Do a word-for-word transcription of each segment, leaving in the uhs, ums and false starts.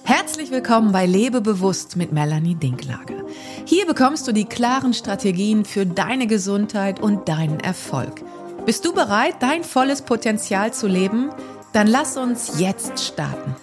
Herzlich willkommen bei Lebe bewusst mit Melanie Dinklage. Hier bekommst du die klaren Strategien für deine Gesundheit und deinen Erfolg. Bist du bereit, dein volles Potenzial zu leben? Dann lass uns jetzt starten.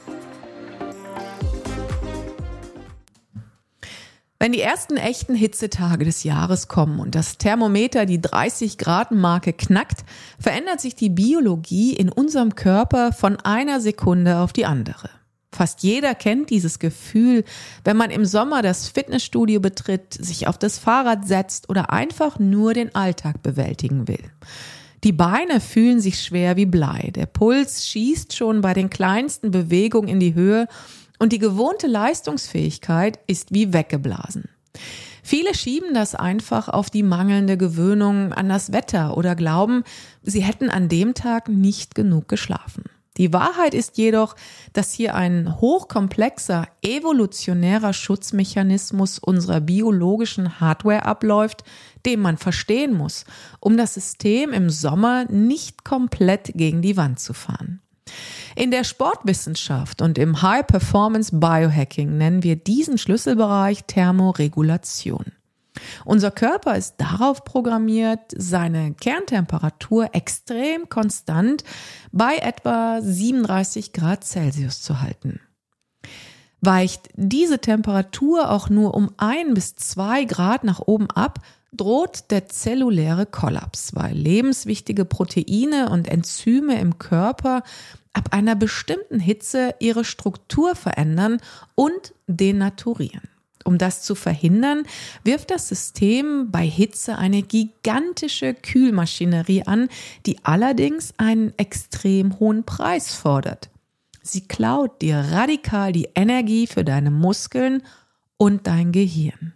Wenn die ersten echten Hitzetage des Jahres kommen und das Thermometer die dreißig Grad Marke knackt, verändert sich die Biologie in unserem Körper von einer Sekunde auf die andere. Fast jeder kennt dieses Gefühl, wenn man im Sommer das Fitnessstudio betritt, sich auf das Fahrrad setzt oder einfach nur den Alltag bewältigen will. Die Beine fühlen sich schwer wie Blei, der Puls schießt schon bei den kleinsten Bewegungen in die Höhe und die gewohnte Leistungsfähigkeit ist wie weggeblasen. Viele schieben das einfach auf die mangelnde Gewöhnung an das Wetter oder glauben, sie hätten an dem Tag nicht genug geschlafen. Die Wahrheit ist jedoch, dass hier ein hochkomplexer, evolutionärer Schutzmechanismus unserer biologischen Hardware abläuft, den man verstehen muss, um das System im Sommer nicht komplett gegen die Wand zu fahren. In der Sportwissenschaft und im High-Performance Biohacking nennen wir diesen Schlüsselbereich Thermoregulation. Unser Körper ist darauf programmiert, seine Kerntemperatur extrem konstant bei etwa siebenunddreißig Grad Celsius zu halten. Weicht diese Temperatur auch nur um ein bis zwei Grad nach oben ab, droht der zelluläre Kollaps, weil lebenswichtige Proteine und Enzyme im Körper ab einer bestimmten Hitze ihre Struktur verändern und denaturieren. Um das zu verhindern, wirft das System bei Hitze eine gigantische Kühlmaschinerie an, die allerdings einen extrem hohen Preis fordert. Sie klaut dir radikal die Energie für deine Muskeln und dein Gehirn.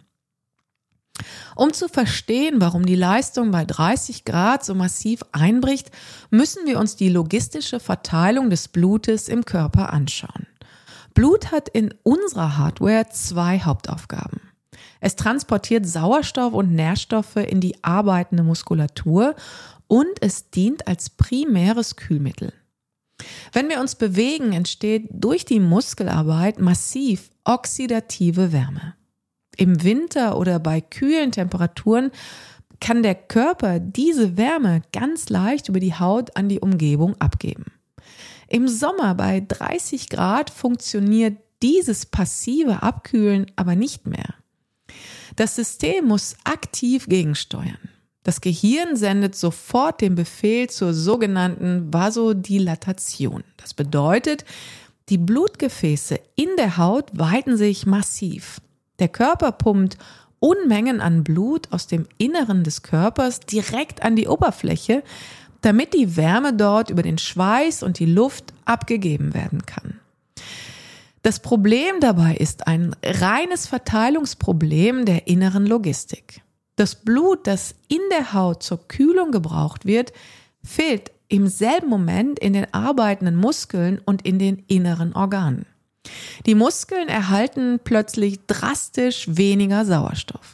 Um zu verstehen, warum die Leistung bei dreißig Grad so massiv einbricht, müssen wir uns die logistische Verteilung des Blutes im Körper anschauen. Blut hat in unserer Hardware zwei Hauptaufgaben. Es transportiert Sauerstoff und Nährstoffe in die arbeitende Muskulatur und es dient als primäres Kühlmittel. Wenn wir uns bewegen, entsteht durch die Muskelarbeit massiv oxidative Wärme. Im Winter oder bei kühlen Temperaturen kann der Körper diese Wärme ganz leicht über die Haut an die Umgebung abgeben. Im Sommer bei dreißig Grad funktioniert dieses passive Abkühlen aber nicht mehr. Das System muss aktiv gegensteuern. Das Gehirn sendet sofort den Befehl zur sogenannten Vasodilatation. Das bedeutet, die Blutgefäße in der Haut weiten sich massiv. Der Körper pumpt Unmengen an Blut aus dem Inneren des Körpers direkt an die Oberfläche, damit die Wärme dort über den Schweiß und die Luft abgegeben werden kann. Das Problem dabei ist ein reines Verteilungsproblem der inneren Logistik. Das Blut, das in der Haut zur Kühlung gebraucht wird, fehlt im selben Moment in den arbeitenden Muskeln und in den inneren Organen. Die Muskeln erhalten plötzlich drastisch weniger Sauerstoff.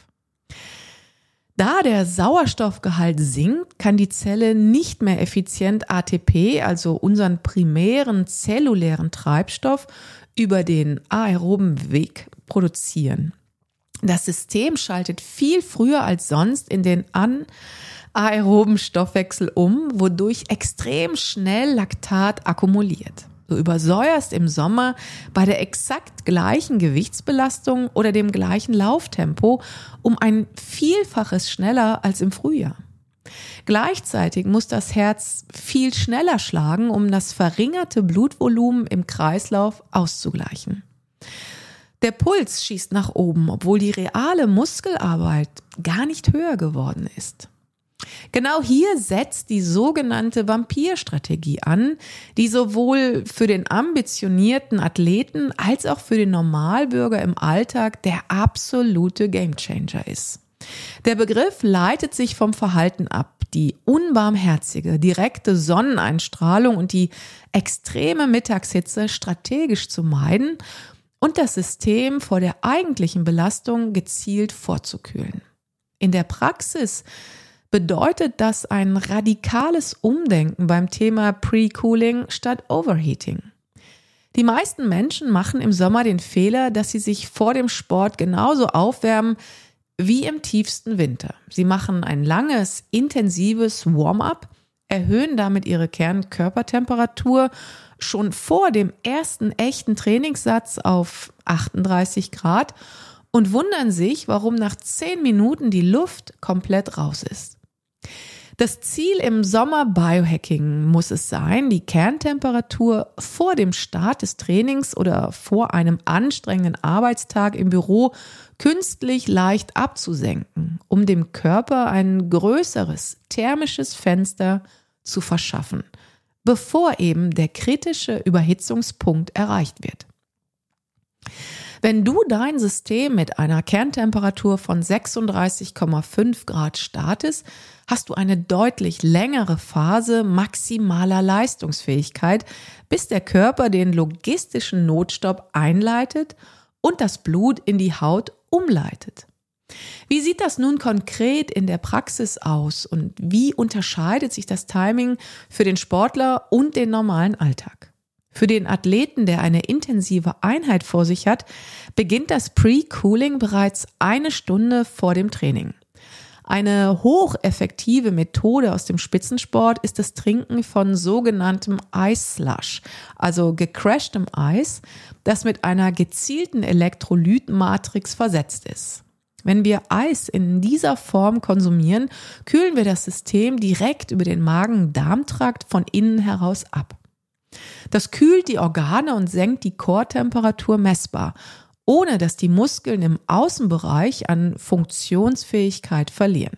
Da der Sauerstoffgehalt sinkt, kann die Zelle nicht mehr effizient A T P, also unseren primären zellulären Treibstoff, über den aeroben Weg produzieren. Das System schaltet viel früher als sonst in den anaeroben Stoffwechsel um, wodurch extrem schnell Laktat akkumuliert. Du übersäuerst im Sommer bei der exakt gleichen Gewichtsbelastung oder dem gleichen Lauftempo um ein Vielfaches schneller als im Frühjahr. Gleichzeitig muss das Herz viel schneller schlagen, um das verringerte Blutvolumen im Kreislauf auszugleichen. Der Puls schießt nach oben, obwohl die reale Muskelarbeit gar nicht höher geworden ist. Genau hier setzt die sogenannte Vampirstrategie an, die sowohl für den ambitionierten Athleten als auch für den Normalbürger im Alltag der absolute Gamechanger ist. Der Begriff leitet sich vom Verhalten ab, die unbarmherzige, direkte Sonneneinstrahlung und die extreme Mittagshitze strategisch zu meiden und das System vor der eigentlichen Belastung gezielt vorzukühlen. In der Praxis bedeutet das ein radikales Umdenken beim Thema Pre-Cooling statt Overheating. Die meisten Menschen machen im Sommer den Fehler, dass sie sich vor dem Sport genauso aufwärmen wie im tiefsten Winter. Sie machen ein langes, intensives Warm-up, erhöhen damit ihre Kernkörpertemperatur schon vor dem ersten echten Trainingssatz auf achtunddreißig Grad und wundern sich, warum nach zehn Minuten die Luft komplett raus ist. Das Ziel im Sommer Biohacking muss es sein, die Kerntemperatur vor dem Start des Trainings oder vor einem anstrengenden Arbeitstag im Büro künstlich leicht abzusenken, um dem Körper ein größeres thermisches Fenster zu verschaffen, bevor eben der kritische Überhitzungspunkt erreicht wird. Wenn du dein System mit einer Kerntemperatur von sechsunddreißig Komma fünf Grad startest, hast du eine deutlich längere Phase maximaler Leistungsfähigkeit, bis der Körper den logistischen Notstopp einleitet und das Blut in die Haut umleitet. Wie sieht das nun konkret in der Praxis aus und wie unterscheidet sich das Timing für den Sportler und den normalen Alltag? Für den Athleten, der eine intensive Einheit vor sich hat, beginnt das Pre-Cooling bereits eine Stunde vor dem Training. Eine hocheffektive Methode aus dem Spitzensport ist das Trinken von sogenanntem Ice Slush, also gecrashtem Eis, das mit einer gezielten Elektrolytmatrix versetzt ist. Wenn wir Eis in dieser Form konsumieren, kühlen wir das System direkt über den Magen-Darm-Trakt von innen heraus ab. Das kühlt die Organe und senkt die Core-Temperatur messbar, ohne dass die Muskeln im Außenbereich an Funktionsfähigkeit verlieren.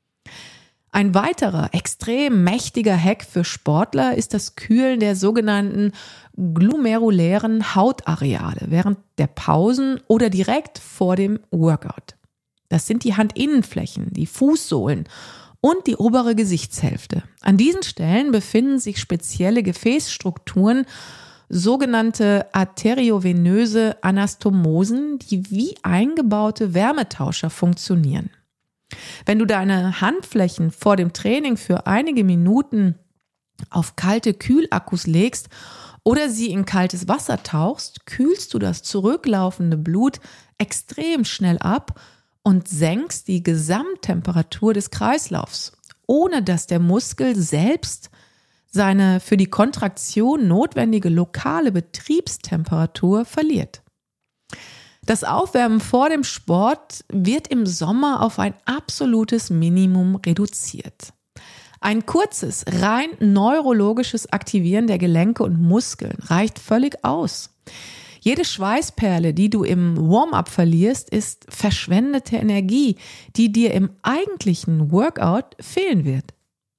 Ein weiterer extrem mächtiger Hack für Sportler ist das Kühlen der sogenannten glomerulären Hautareale während der Pausen oder direkt vor dem Workout. Das sind die Handinnenflächen, die Fußsohlen und die obere Gesichtshälfte. An diesen Stellen befinden sich spezielle Gefäßstrukturen, sogenannte arteriovenöse Anastomosen, die wie eingebaute Wärmetauscher funktionieren. Wenn du deine Handflächen vor dem Training für einige Minuten auf kalte Kühlakkus legst oder sie in kaltes Wasser tauchst, kühlst du das zurücklaufende Blut extrem schnell ab und senkst die Gesamttemperatur des Kreislaufs, ohne dass der Muskel selbst seine für die Kontraktion notwendige lokale Betriebstemperatur verliert. Das Aufwärmen vor dem Sport wird im Sommer auf ein absolutes Minimum reduziert. Ein kurzes, rein neurologisches Aktivieren der Gelenke und Muskeln reicht völlig aus. Jede Schweißperle, die du im Warm-up verlierst, ist verschwendete Energie, die dir im eigentlichen Workout fehlen wird.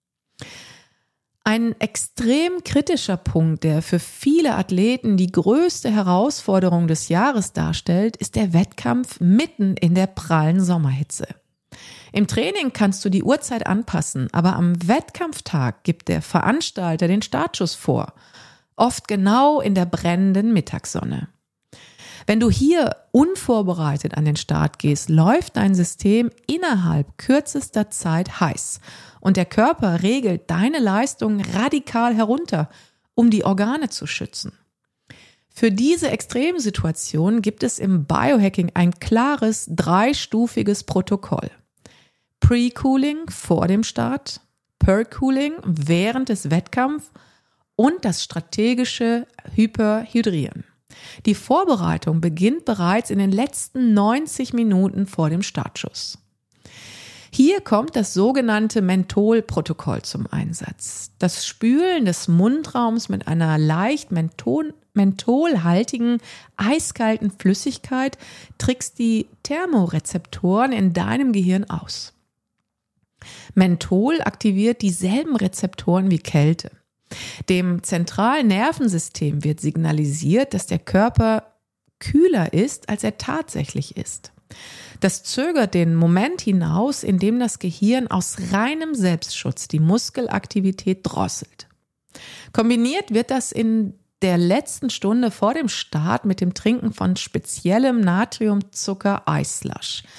Ein extrem kritischer Punkt, der für viele Athleten die größte Herausforderung des Jahres darstellt, ist der Wettkampf mitten in der prallen Sommerhitze. Im Training kannst du die Uhrzeit anpassen, aber am Wettkampftag gibt der Veranstalter den Startschuss vor, oft genau in der brennenden Mittagssonne. Wenn du hier unvorbereitet an den Start gehst, läuft dein System innerhalb kürzester Zeit heiß und der Körper regelt deine Leistung radikal herunter, um die Organe zu schützen. Für diese Extremsituation gibt es im Biohacking ein klares, dreistufiges Protokoll. Pre-Cooling vor dem Start, Per-Cooling während des Wettkampfs und das strategische Hyperhydrieren. Die Vorbereitung beginnt bereits in den letzten neunzig Minuten vor dem Startschuss. Hier kommt das sogenannte Menthol-Protokoll zum Einsatz. Das Spülen des Mundraums mit einer leicht menthol- mentholhaltigen, eiskalten Flüssigkeit trickst die Thermorezeptoren in deinem Gehirn aus. Menthol aktiviert dieselben Rezeptoren wie Kälte. Dem zentralen Nervensystem wird signalisiert, dass der Körper kühler ist, als er tatsächlich ist. Das zögert den Moment hinaus, in dem das Gehirn aus reinem Selbstschutz die Muskelaktivität drosselt. Kombiniert wird das in der letzten Stunde vor dem Start mit dem Trinken von speziellem Natriumzucker Ice Slush.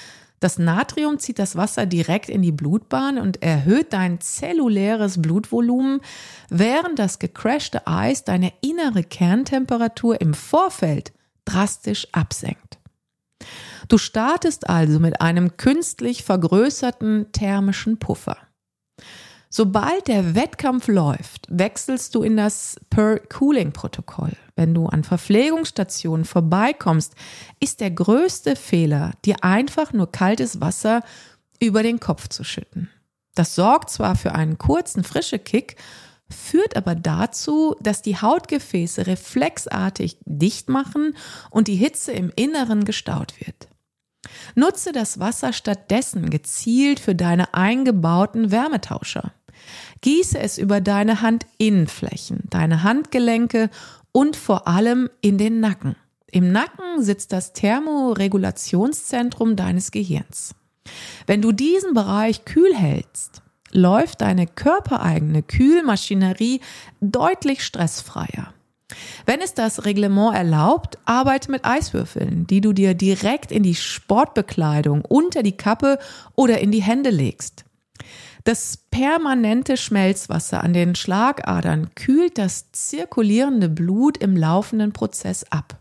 Das Natrium zieht das Wasser direkt in die Blutbahn und erhöht dein zelluläres Blutvolumen, während das gecrashte Eis deine innere Kerntemperatur im Vorfeld drastisch absenkt. Du startest also mit einem künstlich vergrößerten thermischen Puffer. Sobald der Wettkampf läuft, wechselst du in das Per-Cooling-Protokoll. Wenn du an Verpflegungsstationen vorbeikommst, ist der größte Fehler, dir einfach nur kaltes Wasser über den Kopf zu schütten. Das sorgt zwar für einen kurzen Frischekick, führt aber dazu, dass die Hautgefäße reflexartig dicht machen und die Hitze im Inneren gestaut wird. Nutze das Wasser stattdessen gezielt für deine eingebauten Wärmetauscher. Gieße es über deine Handinnenflächen, deine Handgelenke und vor allem in den Nacken. Im Nacken sitzt das Thermoregulationszentrum deines Gehirns. Wenn du diesen Bereich kühl hältst, läuft deine körpereigene Kühlmaschinerie deutlich stressfreier. Wenn es das Reglement erlaubt, arbeite mit Eiswürfeln, die du dir direkt in die Sportbekleidung, unter die Kappe oder in die Hände legst. Das permanente Schmelzwasser an den Schlagadern kühlt das zirkulierende Blut im laufenden Prozess ab.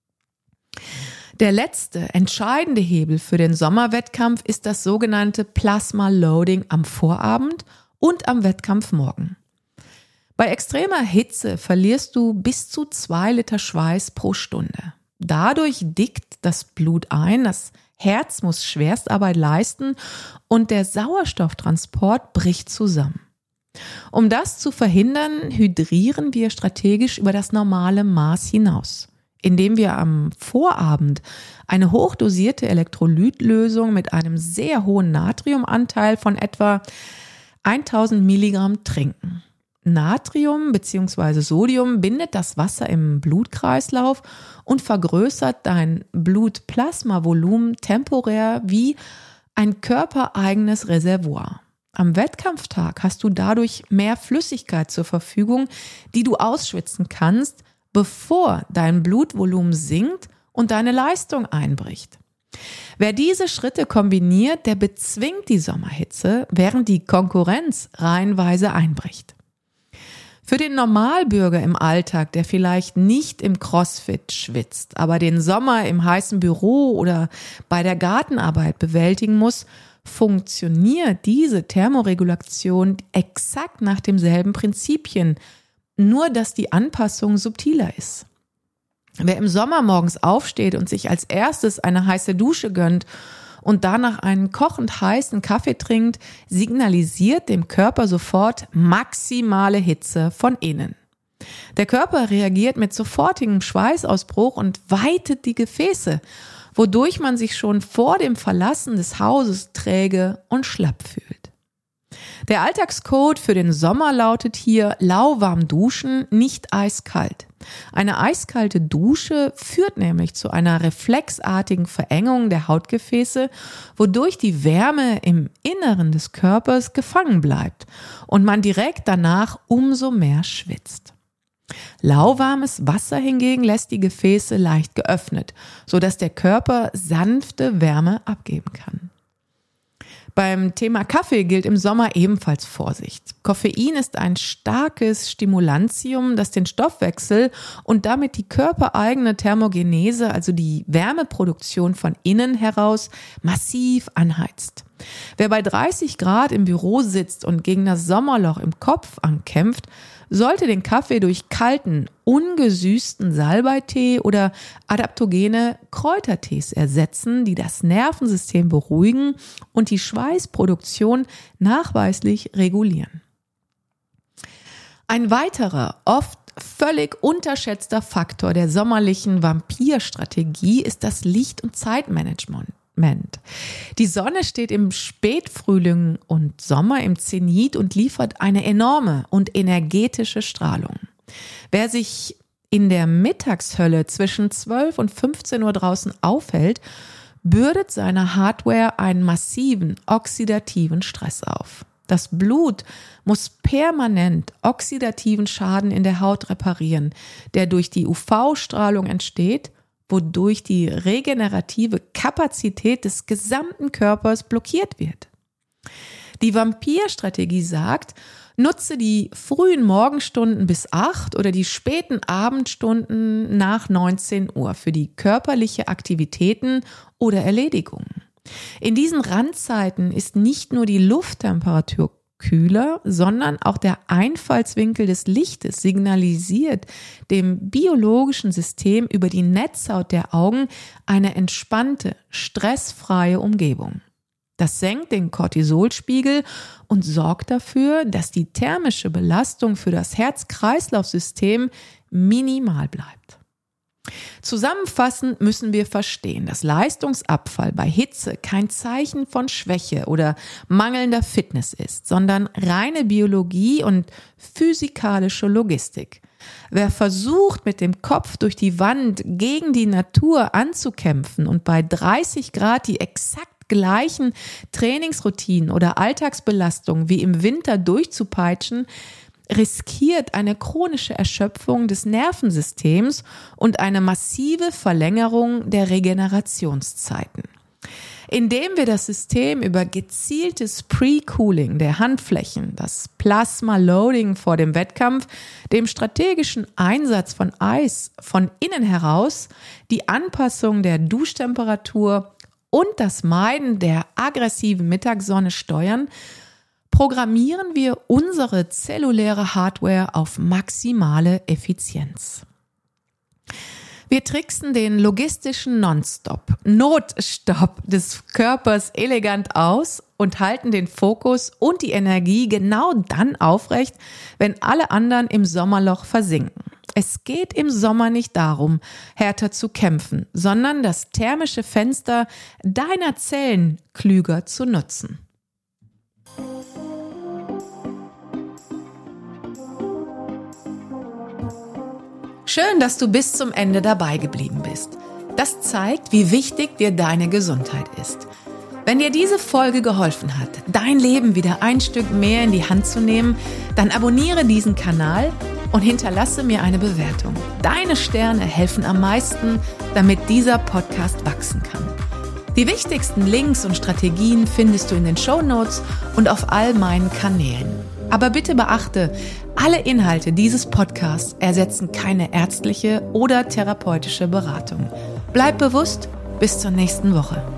Der letzte entscheidende Hebel für den Sommerwettkampf ist das sogenannte Plasma Loading am Vorabend und am Wettkampfmorgen. Bei extremer Hitze verlierst du bis zu zwei Liter Schweiß pro Stunde. Dadurch dickt das Blut ein, das Herz muss Schwerstarbeit leisten und der Sauerstofftransport bricht zusammen. Um das zu verhindern, hydrieren wir strategisch über das normale Maß hinaus, indem wir am Vorabend eine hochdosierte Elektrolytlösung mit einem sehr hohen Natriumanteil von etwa tausend Milligramm trinken. Natrium bzw. Sodium bindet das Wasser im Blutkreislauf und vergrößert dein Blutplasmavolumen temporär wie ein körpereigenes Reservoir. Am Wettkampftag hast du dadurch mehr Flüssigkeit zur Verfügung, die du ausschwitzen kannst, bevor dein Blutvolumen sinkt und deine Leistung einbricht. Wer diese Schritte kombiniert, der bezwingt die Sommerhitze, während die Konkurrenz reihenweise einbricht. Für den Normalbürger im Alltag, der vielleicht nicht im CrossFit schwitzt, aber den Sommer im heißen Büro oder bei der Gartenarbeit bewältigen muss, funktioniert diese Thermoregulation exakt nach demselben Prinzipien, nur dass die Anpassung subtiler ist. Wer im Sommer morgens aufsteht und sich als erstes eine heiße Dusche gönnt und danach einen kochend heißen Kaffee trinkt, signalisiert dem Körper sofort maximale Hitze von innen. Der Körper reagiert mit sofortigem Schweißausbruch und weitet die Gefäße, wodurch man sich schon vor dem Verlassen des Hauses träge und schlapp fühlt. Der Alltagscode für den Sommer lautet hier lauwarm duschen, nicht eiskalt. Eine eiskalte Dusche führt nämlich zu einer reflexartigen Verengung der Hautgefäße, wodurch die Wärme im Inneren des Körpers gefangen bleibt und man direkt danach umso mehr schwitzt. Lauwarmes Wasser hingegen lässt die Gefäße leicht geöffnet, sodass der Körper sanfte Wärme abgeben kann. Beim Thema Kaffee gilt im Sommer ebenfalls Vorsicht. Koffein ist ein starkes Stimulantium, das den Stoffwechsel und damit die körpereigene Thermogenese, also die Wärmeproduktion von innen heraus, massiv anheizt. Wer bei dreißig Grad im Büro sitzt und gegen das Sommerloch im Kopf ankämpft, sollte den Kaffee durch kalten, ungesüßten Salbeitee oder adaptogene Kräutertees ersetzen, die das Nervensystem beruhigen und die Schweißproduktion nachweislich regulieren. Ein weiterer, oft völlig unterschätzter Faktor der sommerlichen Vampirstrategie ist das Licht- und Zeitmanagement. Die Sonne steht im Spätfrühling und Sommer im Zenit und liefert eine enorme und energetische Strahlung. Wer sich in der Mittagshölle zwischen zwölf und fünfzehn Uhr draußen aufhält, bürdet seiner Hardware einen massiven oxidativen Stress auf. Das Blut muss permanent oxidativen Schaden in der Haut reparieren, der durch die U V-Strahlung entsteht wodurch die regenerative Kapazität des gesamten Körpers blockiert wird. Die Vampir-Strategie sagt, nutze die frühen Morgenstunden bis acht oder die späten Abendstunden nach neunzehn Uhr für die körperliche Aktivitäten oder Erledigungen. In diesen Randzeiten ist nicht nur die Lufttemperatur kühler, sondern auch der Einfallswinkel des Lichtes signalisiert dem biologischen System über die Netzhaut der Augen eine entspannte, stressfreie Umgebung. Das senkt den Cortisolspiegel und sorgt dafür, dass die thermische Belastung für das Herz-Kreislauf-System minimal bleibt. Zusammenfassend müssen wir verstehen, dass Leistungsabfall bei Hitze kein Zeichen von Schwäche oder mangelnder Fitness ist, sondern reine Biologie und physikalische Logistik. Wer versucht, mit dem Kopf durch die Wand gegen die Natur anzukämpfen und bei dreißig Grad die exakt gleichen Trainingsroutinen oder Alltagsbelastungen wie im Winter durchzupeitschen, riskiert eine chronische Erschöpfung des Nervensystems und eine massive Verlängerung der Regenerationszeiten. Indem wir das System über gezieltes Pre-Cooling der Handflächen, das Plasma-Loading vor dem Wettkampf, dem strategischen Einsatz von Eis von innen heraus, die Anpassung der Duschtemperatur und das Meiden der aggressiven Mittagssonne steuern, programmieren wir unsere zelluläre Hardware auf maximale Effizienz. Wir tricksen den logistischen Non-Stop, Notstopp des Körpers elegant aus und halten den Fokus und die Energie genau dann aufrecht, wenn alle anderen im Sommerloch versinken. Es geht im Sommer nicht darum, härter zu kämpfen, sondern das thermische Fenster deiner Zellen klüger zu nutzen. Schön, dass du bis zum Ende dabei geblieben bist. Das zeigt, wie wichtig dir deine Gesundheit ist. Wenn dir diese Folge geholfen hat, dein Leben wieder ein Stück mehr in die Hand zu nehmen, dann abonniere diesen Kanal und hinterlasse mir eine Bewertung. Deine Sterne helfen am meisten, damit dieser Podcast wachsen kann. Die wichtigsten Links und Strategien findest du in den Shownotes und auf all meinen Kanälen. Aber bitte beachte, alle Inhalte dieses Podcasts ersetzen keine ärztliche oder therapeutische Beratung. Bleib bewusst, bis zur nächsten Woche.